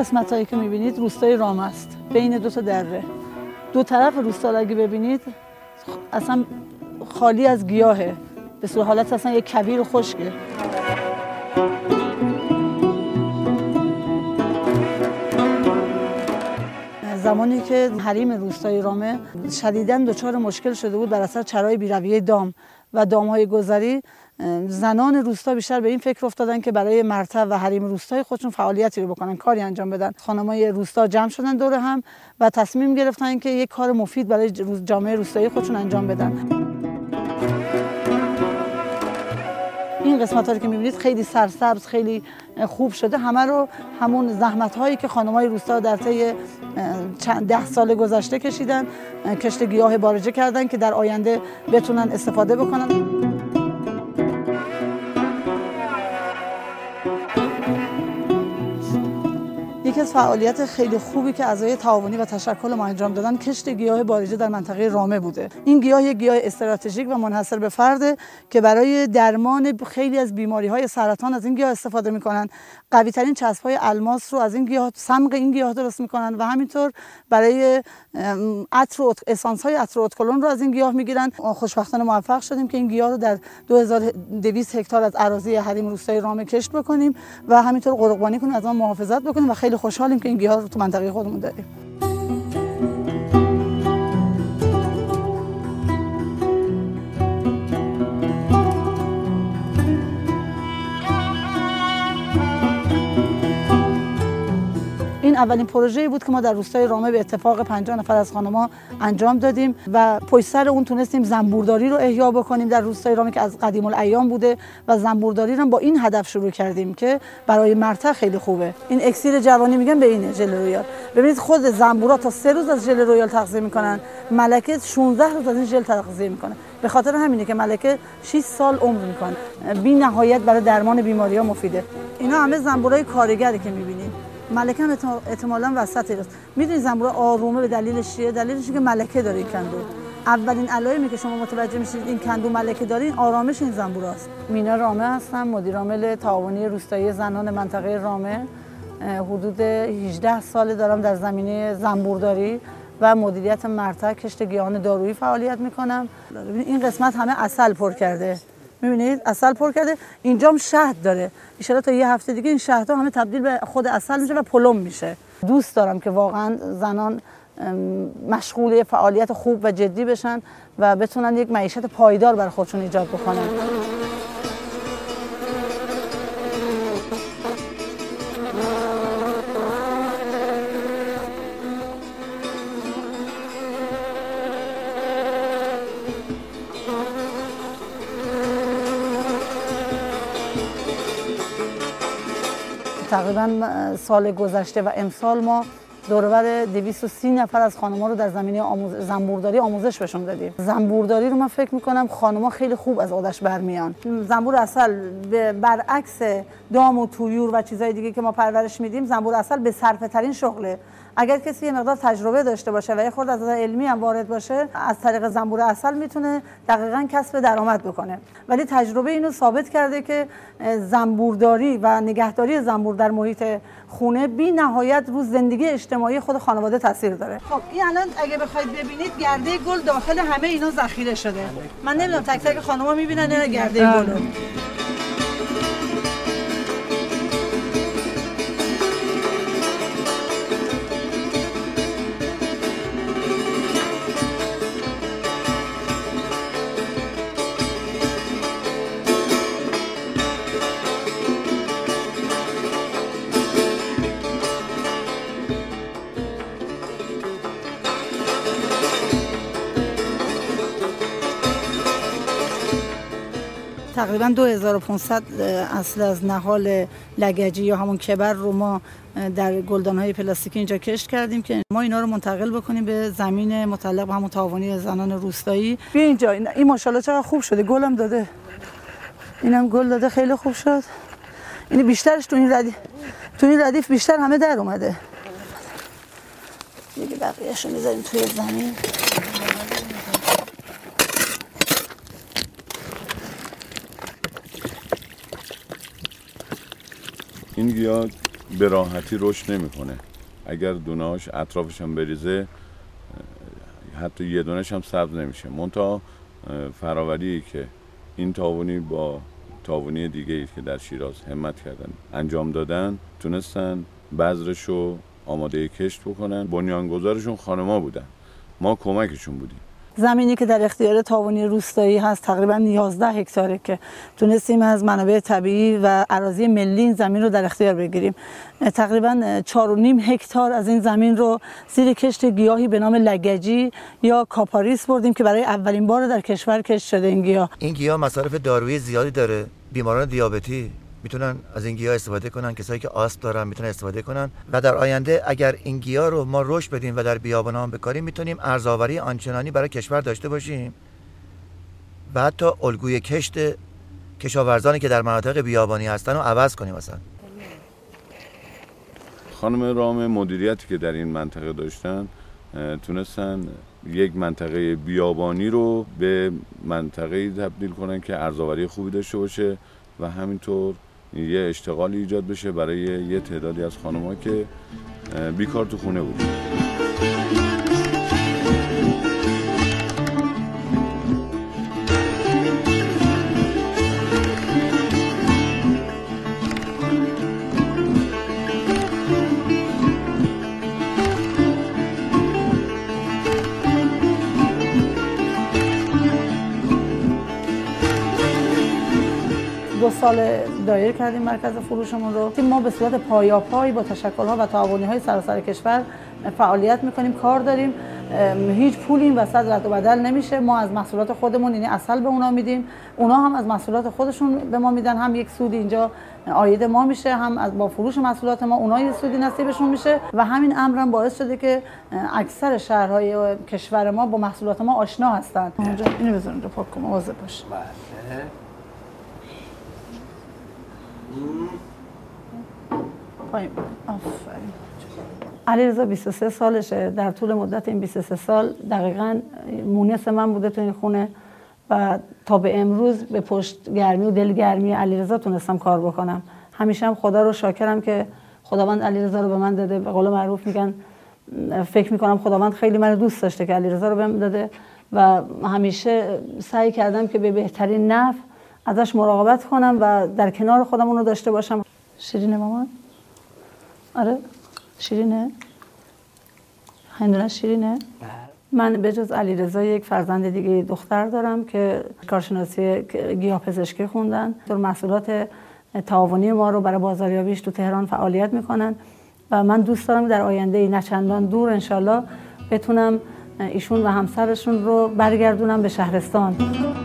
قسمت‌هایی که می‌بینید روستای رامه است، بین دو تا دره. دو طرف روستا رو اگه ببینید اصلا خالی از گیاهه، به صورت حالت اصلا یک کویر خشکه. زمانی که حریم روستای رامه شدیداً دچار مشکل شده بود بر اثر چرای بی‌رویه دام و دام‌های گذری، زنان روستا بیشتر به این فکر افتادن که برای مرتع و حریم روستای خودشون فعالیتی رو بکنن، کاری انجام بدن. خانم‌های روستا جمع شدن دور هم و تصمیم گرفتن که یک کار مفید برای جامعه روستایی خودشون انجام بدن. این قسمت‌ها رو که می‌بینید خیلی سرسبز، خیلی خوب شده. همه رو همون زحمت‌هایی که خانم‌های روستا در طی چند ده سال گذشته کشیدن، کشت گیاه بارجه کردن که در آینده بتونن استفاده بکنن. یکی از فعالیت خیلی خوبی که اعضای تعاونی و تشکل ما انجام دادن کشت گیاه بارجه در منطقه رامه بوده. این گیاه یک گیاه استراتژیک و منحصر به فرده که برای درمان خیلی از بیماری‌های سرطان از این گیاه استفاده می‌کنن. قوی‌ترین چسب‌های الماس رو از این گیاه، صمغ این گیاه درست می‌کنن و همینطور برای عطر و اسانس‌های عطر و ادکلون رو از این گیاه می‌گیرن. خوشبختانه موفق شدیم که این گیاه رو در 2200 هکتار از اراضی حریم روستای رامه کشت بکنیم و همینطور قرقبانی کنیم، از آن محافظت بکنیم و خیلی خوشحالیم که این گیاه رو تو منطقه خودمون داریم. این اولین پروژه‌ای بود که ما در روستای رامه به اتفاق 50 نفر از خانم‌ها انجام دادیم و پشت سر اون تونستیم زنبورداری رو احیا بکنیم در روستای رامه که از قدیم الایام بوده و زنبورداری رو با این هدف شروع کردیم که برای مرتع خیلی خوبه. این اکسیر جوانی میگن به اینه، ژل رویال. ببینید خود زنبورا تا 3 روز از ژل رویال تغذیه میکنن، ملکه 16 روز از این ژل تغذیه میکنه. به خاطر همینه که ملکه 6 سال عمر میکنه. بی نهایت برای درمان بیماری‌ها مفیده. اینا همه زنبورای کارگری که میبینید. ملکه هم احتمالاً وسطی است. میدونید زنبور آرومه به دلیلش چیه؟ دلیلش که ملکه داره این کندو. اولین علائمی که شما متوجه میشید این کندو ملکه داره، این آرامش این زنبوراست. مینا رامه هستم، مدیر عامل تعاونی روستایی زنان منطقه رامه. حدود 18 ساله دارم در زمینه زنبورداری و مدیریت مرتع کشت گیاهان دارویی فعالیت میکنم. این قسمت همه عسل پر کرده. می‌بینید عسل پر کرده، اینجام شهد داره. ان شاءالله تا یه هفته دیگه این شهدها همه تبدیل به خود عسل میشه و پلم میشه. دوست دارم که واقعا زنان مشغول فعالیت خوب و جدی بشن و بتونن یک معیشت پایدار برای خودشون ایجاد بکنن. تقریبا سال گذشته و امسال ما دوربر 230 نفر از خانم‌ها رو در زمینه زنبورداری آموزش بهشون دادیم. زنبورداری رو من فکر می‌کنم خانم‌ها خیلی خوب از عهده‌اش برمیان. زنبور عسل برعکس دام و طیور و چیزهای دیگه که ما پرورش میدیم، زنبور عسل به صرفه‌ترین شغله. اگر کسی یه مقدار تجربه داشته باشه و یه خورده از نظر علمی هم وارد باشه، از طریق زنبور عسل میتونه دقیقاً کسب درآمد بکنه. ولی تجربه اینو ثابت کرده که زنبورداری و نگهداری زنبور در محیط خونه بی نهایت رو زندگی اجتماعی خود خانواده تاثیر داره. خب این الان اگه بخواید ببینید گرده گل داخل همه اینا ذخیره شده. من نمیدونم تک تک خانم‌ها میبینن نه گرده گل. تقریبا 2500 اصل از نهال لگجی یا همون کبر رو ما در گلدان‌های پلاستیکی اینجا کشت کردیم که ما اینا رو منتقل بکنیم به زمین متعلق به همون تعاونی زنان روستایی. بیا اینجا، این ماشاءالله چقدر خوب شده، گلم داده. اینم گل داده، خیلی خوب شد. این بیشترش تو این ردیف بیشتر همه در اومده. دیگه بقیه‌اشو می‌ذاریم توی زمین. این گیاه به راحتی رشد نمیکنه. اگر دونه‌هاش اطرافش هم بریزه حتی یه دونه‌ش هم سبز نمیشه. منتها فراوری که این تاونی با تاونی دیگه‌ای که در شیراز همت کردن انجام دادن تونستن بذرشو آماده کشت بکنن. بنیانگذارشون خانم‌ها بودن، ما کمکشون بودیم. زمینی که در اختیار تاونی روستایی هست تقریبا 11 هکتاره که تونستیم از منابع طبیعی و اراضی ملی این زمین رو در اختیار بگیریم. تقریبا 4.5 هکتار از این زمین رو زیر کشت گیاهی به نام لگجی یا کاپاریس بردیم که برای اولین بار در کشور کشت شده این گیاه. این گیاه مصارف دارویی زیادی داره. بیماران دیابتی میتونن از این گیاه استفاده کنن، کسایی که آسم دارن میتونن استفاده کنن و در آینده اگر این گیاه رو ما رشد بدیم و در بیابان‌ها بکاریم میتونیم ارزآوری آنچنانی برای کشور داشته باشیم و حتی الگوی کشت کشاورزانی که در مناطق بیابانی هستن رو عوض کنیم. مثلا خانم رام مدیریتی که در این منطقه داشتن تونستن یک منطقه بیابانی رو به منطقه تبدیل کنن که ارزآوری خوبی داشته باشه و همینطور یه اشتغالی ایجاد بشه برای یه تعدادی از خانم‌ها که بیکار تو خونه بودن. 2 سال دایر کردیم مرکز فروشمون رو. ما به صورت پایاپای با تشکل‌ها و تعاونی‌های سراسر کشور فعالیت می‌کنیم، کار داریم. هیچ پولی این وسط رد و بدل نمیشه. ما از محصولات خودمون یعنی عسل به اونا میدیم، اونا هم از محصولات خودشون به ما میدن. هم یک سودی اینجا عاید ما میشه، هم از با فروش محصولات ما اونا یه سودی نصیبشون میشه و همین امر هم باعث شده که اکثر شهرهای کشور ما با محصولات ما آشنا هستن. اونجا اینو بذارید رو پاک کنم، مواظب باش. آفرین. علیرضا 23 سالشه. در طول مدت این 23 سال دقیقاً مونس من بوده تو این خونه و تا به امروز به پشت گرمی و دلگرمی علیرضا تونستم کار بکنم. همیشه هم خدا رو شاکرم که خداوند علیرضا رو به من داده. به قول معروف میگن فکر میکنم خداوند خیلی من دوست داشته که علیرضا رو بهم داده و همیشه سعی کردم که به بهترین نحو ازش مراقبت کنم و در کنار خودم اون رو داشته باشم. شیرینه مامان؟ آره شیرینه؟ هندونه شیرینه؟ من به جز علیرضا یک فرزند دیگه دختر دارم که کارشناسی گیاهپزشکی خوندن. در محصولات تعاونی ما رو برای بازاریابیش تو تهران فعالیت میکنن و من دوست دارم در آینده نه چندان دور انشالله بتونم ایشون و همسرشون رو برگردونم به شهرستان.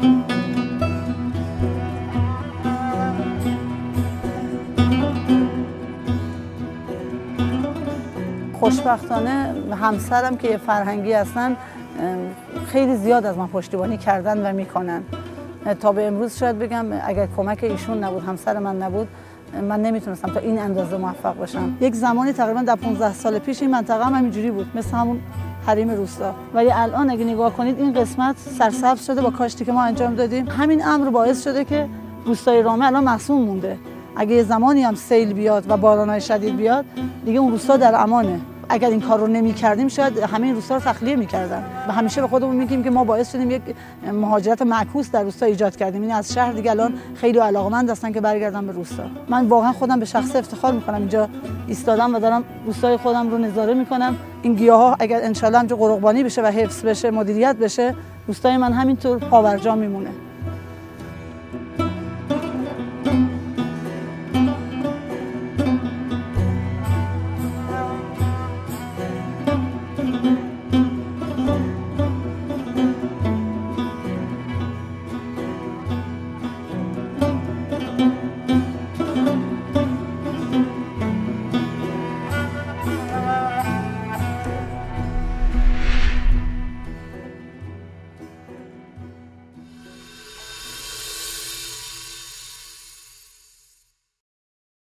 خوشبختانه همسرم که فرهنگی هستن خیلی زیاد از من پشتیبانی کردن و میکنن. تا به امروز شاید بگم اگر کمک ایشون نبود، همسر من نبود، من نمیتونستم تا این اندازه موفق باشم. یک زمانی تقریبا در 15 سال پیش این منطقه هم همینجوری بود، مثل همون حریم روستا. ولی الان اگه نگاه کنید این قسمت سرسبز شده با کاشتی که ما انجام دادیم. همین امر باعث شده که روستای رامه الان معصوم مونده. اگه یه زمانی هم سیل بیاد و باران‌های شدید بیاد دیگه اون روستا در امانه. اگر این کار رو نمی‌کردیم شاید همه این روستا رو تخلیه می‌کردن. و همیشه به خودمون میگیم که ما باعث شدیم یک مهاجرت معکوس در روستا ایجاد کردیم. این از شهر دیگه الان خیلی علاقه‌مند هستن که برگردن به روستا. من واقعا خودم به شخص افتخار می‌کنم اینجا ایستادم و دارم روستای خودم رو نظاره می‌کنم. این گیاها اگر ان شاء الله همینجا قرقبانی بشه و حفظ بشه، مدیریت بشه، روستای من همینطور پابرجا میمونه.